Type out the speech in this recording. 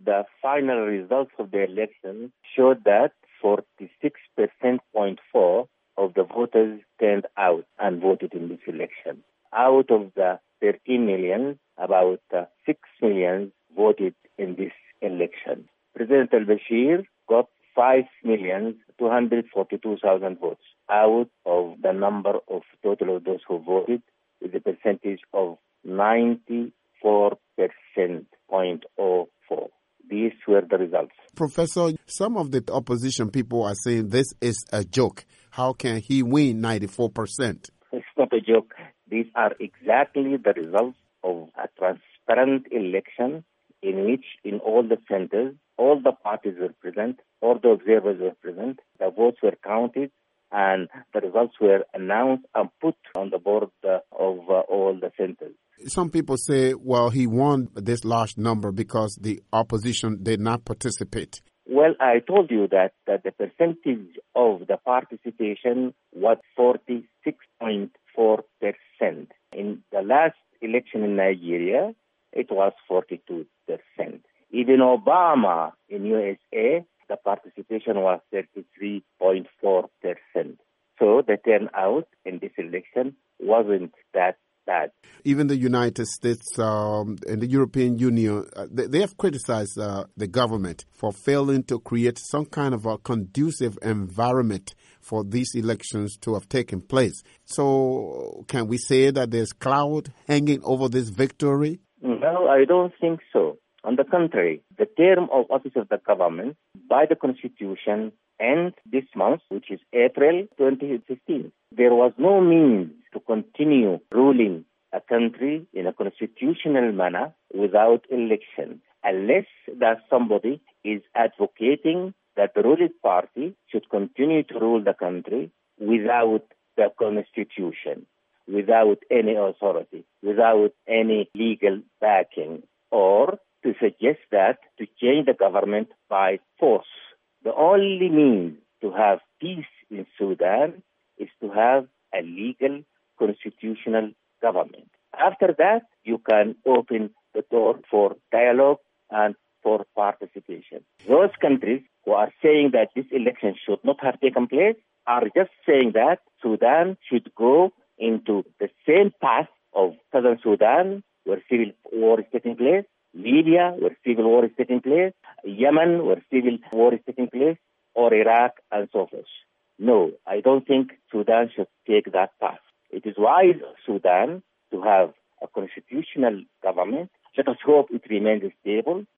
the final results of the election showed that 46.4% of the voters turned out and voted in this election. Out of the 13 million, about 6 million voted in this election. President al-Bashir got 5,242,000 votes out of the number of total of those who voted, with a percentage of 94.04%. These were the results. Professor, some of the opposition people are saying this is a joke. How can he win 94%? It's not a joke. These are exactly the results of a transparent election in which in all the centers, all the parties were present, all the observers were present, the votes were counted, and the results were announced and put on the board of all the centers. Some people say, well, he won this large number because the opposition did not participate. Well, I told you that the percentage of the participation was 46.4%. In the last election in Nigeria, it was 42%. Even Obama in USA, the participation was 33.4%. So the turnout in this election wasn't that bad. Even the United States and the European Union, they have criticized the government for failing to create some kind of a conducive environment for these elections to have taken place. So can we say that there's cloud hanging over this victory? No, I don't think so. On the contrary, the term of office of the government by the Constitution ends this month, which is April 2015. There was no means to continue ruling a country in a constitutional manner without election, unless that somebody is advocating that the ruling party should continue to rule the country without the Constitution, without any authority, without any legal backing, or to suggest that to change the government by force. The only means to have peace in Sudan is to have a legal constitutional government. After that, you can open the door for dialogue and for participation. Those countries who are saying that this election should not have taken place are just saying that Sudan should go into the same path of Southern Sudan, where civil war is taking place, Libya, where civil war is taking place, Yemen, where civil war is taking place, or Iraq, and so forth. No, I don't think Sudan should take that path. It is wise of Sudan to have a constitutional government. Let us hope it remains stable.